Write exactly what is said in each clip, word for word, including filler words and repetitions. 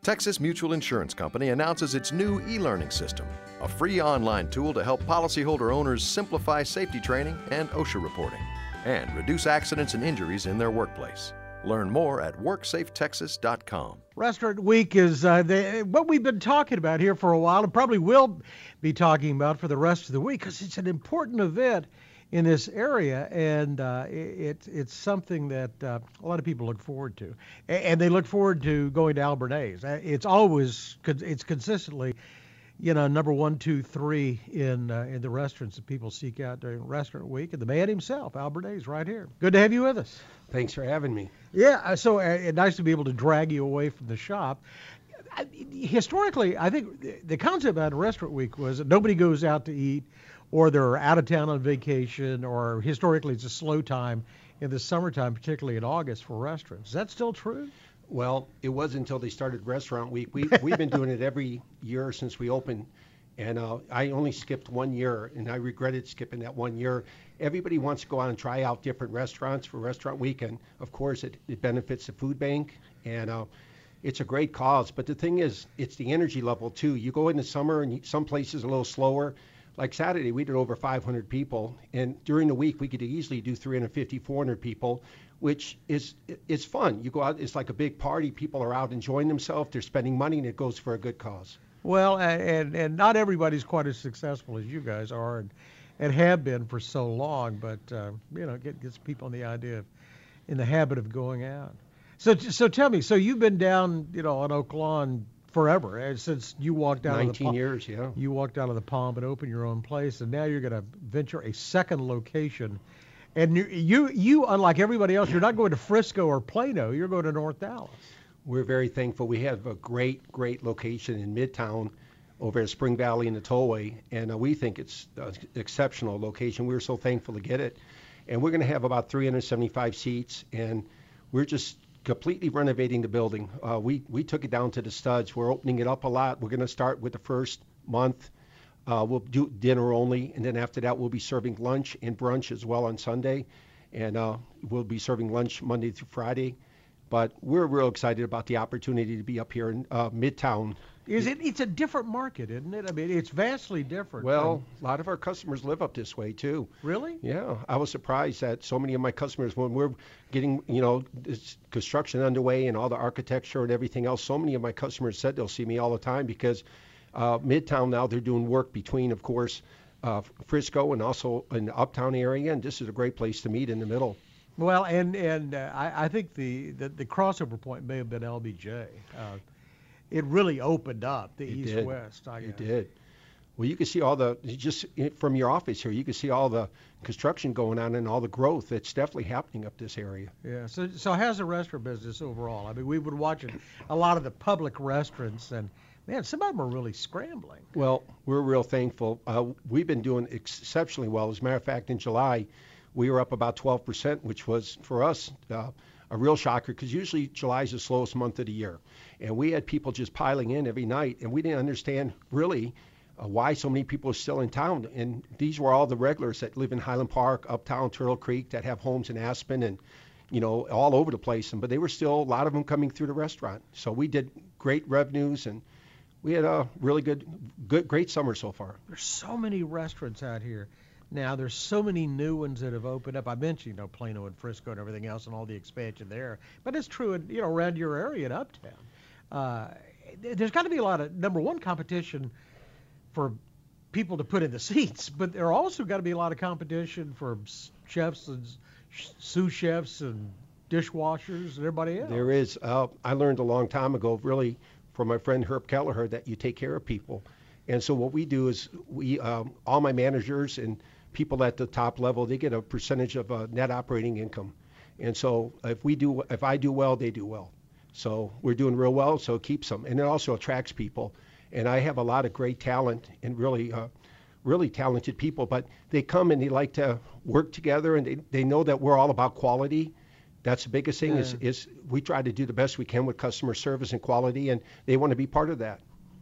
Texas Mutual Insurance Company announces its new e-learning system, a free online tool to help policyholder owners simplify safety training and OSHA reporting, and reduce accidents and injuries in their workplace. Learn more at work safe texas dot com. Restaurant Week is uh, the, what we've been talking about here for a while, and probably will be talking about for the rest of the week, because it's an important event in this area, and uh, it, it's something that uh, a lot of people look forward to, and they look forward to going to Albernays. It's always, it's consistently, you know, number one, two, three in uh, in the restaurants that people seek out during Restaurant Week, and the man himself, Albernays, right here. Good to have you with us. Thanks for having me. Yeah, so uh, nice to be able to drag you away from the shop. I, historically, I think the concept about Restaurant Week was that nobody goes out to eat, or they're out of town on vacation, or historically it's a slow time in the summertime, particularly in August for restaurants. Is that still true? Well, it was until they started Restaurant Week. We, we've been doing it every year since we opened, and uh, I only skipped one year, and I regretted skipping that one year. Everybody wants to go out and try out different restaurants for Restaurant Week, and of course it, it benefits the food bank, and uh, it's a great cause. But the thing is, it's the energy level too. You go in the summer, and some places a little slower. Like Saturday, we did over five hundred people, and during the week we could easily do three hundred fifty, four hundred people, which is it's fun. You go out, it's like a big party. People are out enjoying themselves. They're spending money, and it goes for a good cause. Well, and and not everybody's quite as successful as you guys are, and, and have been for so long. But uh, you know, get gets people in the idea of in the habit of going out. So so tell me, so you've been down, you know, on Oak Lawn forever, since you walked out of the nineteen years, yeah. You walked out of the Palm and opened your own place, and now you're going to venture a second location. And you, you, you, unlike everybody else, you're not going to Frisco or Plano. You're going to North Dallas. We're very thankful. We have a great, great location in Midtown over at Spring Valley in the Tollway, and uh, we think it's an exceptional location. We're so thankful to get it. And we're going to have about three hundred seventy-five seats, and we're just completely renovating the building. Uh, we, we took it down to the studs. We're opening it up a lot. We're going to start with the first month. Uh, we'll do dinner only, and then after that we'll be serving lunch and brunch as well on Sunday. And uh, we'll be serving lunch Monday through Friday. But we're real excited about the opportunity to be up here in uh, Midtown. Is it? It's a different market, isn't it? I mean, it's vastly different. Well, from... a lot of our customers live up this way too. Really? Yeah, I was surprised that so many of my customers, when we're getting, you know, this construction underway and all the architecture and everything else, so many of my customers said they'll see me all the time because uh, Midtown now they're doing work between, of course, uh, Frisco and also in the Uptown area, and this is a great place to meet in the middle. Well, and and uh, I, I think the, the the crossover point may have been L B J. Uh, It really opened up the east-west, I guess. It did. Well, you can see all the, just from your office here, you can see all the construction going on and all the growth that's definitely happening up this area. Yeah, so so how's the restaurant business overall? I mean, we would watch a lot of the public restaurants, and, man, some of them are really scrambling. Well, we're real thankful. Uh, we've been doing exceptionally well. As a matter of fact, in July, we were up about twelve percent, which was, for us, uh, a real shocker, because usually July is the slowest month of the year. And we had people just piling in every night, and we didn't understand really uh, why so many people are still in town. And these were all the regulars that live in Highland Park, Uptown, Turtle Creek, that have homes in Aspen and, you know, all over the place. And but they were still, a lot of them coming through the restaurant. So we did great revenues, and we had a really good, good, great summer so far. There's so many restaurants out here. Now, there's so many new ones that have opened up. I mentioned, you know, Plano and Frisco and everything else and all the expansion there. But it's true, in, you know, around your area in Uptown. Uh, there's got to be a lot of, number one, competition for people to put in the seats. But there also got to be a lot of competition for chefs and sous chefs and dishwashers and everybody else. There is. Uh, I learned a long time ago, really, from my friend Herb Kelleher, that you take care of people. And so what we do is we, um, all my managers and people at the top level, they get a percentage of uh, net operating income. And so if we do, if I do well, they do well. So we're doing real well, so it keeps them. And it also attracts people. And I have a lot of great talent and really, uh, really talented people, but they come and they like to work together, and they, they know that we're all about quality. That's the biggest thing. Yeah. is, is we try to do the best we can with customer service and quality, and they want to be part of that.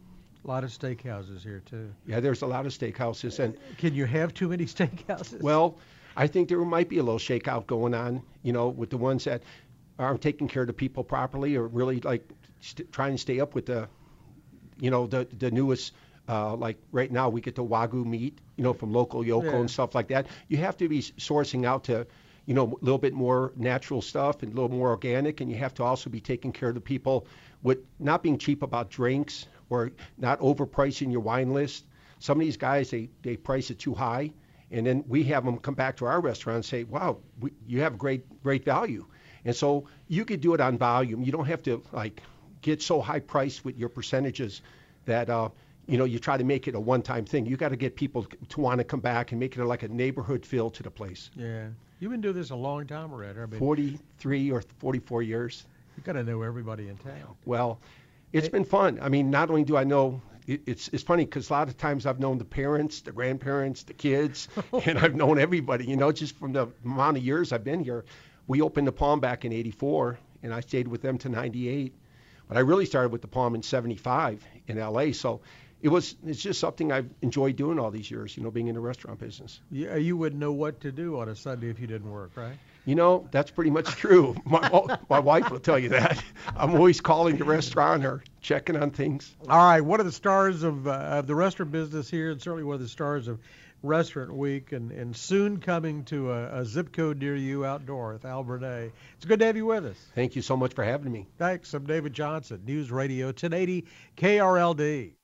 A lot of steakhouses here, too. Yeah, there's a lot of steakhouses. And can you have too many steakhouses? Well, I think there might be a little shakeout going on, you know, with the ones that aren't taking care of the people properly, or really like st- trying to stay up with the, you know, the the newest. Uh, like right now, we get the Wagyu meat, you know, from local Yoko Yeah. and stuff like that. You have to be sourcing out to, you know, a little bit more natural stuff and a little more organic, and you have to also be taking care of the people with not being cheap about drinks or not overpricing your wine list. Some of these guys, they, they price it too high, and then we have them come back to our restaurant and say, wow, we, you have great great value. And so you could do it on volume. You don't have to like get so high priced with your percentages that uh, you know you try to make it a one-time thing. You got to get people to want to come back and make it like a neighborhood feel to the place. Yeah. You've been doing this a long time already. I mean, forty-three or forty-four years. you got to know everybody in town. Well, it's been fun. I mean, not only do I know, it, it's it's funny because a lot of times I've known the parents, the grandparents, the kids, and I've known everybody, you know, just from the amount of years I've been here. We opened the Palm back in eighty-four, and I stayed with them to ninety-eight. But I really started with the Palm in seventy-five in L A, so it was it's just something I've enjoyed doing all these years, you know, being in the restaurant business. Yeah, you wouldn't know what to do on a Sunday if you didn't work, right? You know, that's pretty much true. My, my wife will tell you that. I'm always calling the restaurant or checking on things. All right, one of the stars of, uh, of the restaurant business here, and certainly one of the stars of Restaurant Week, and, and soon coming to a, a zip code near you out north, Albert. It's good to have you with us. Thank you so much for having me. Thanks. I'm David Johnson, News Radio ten eighty K R L D.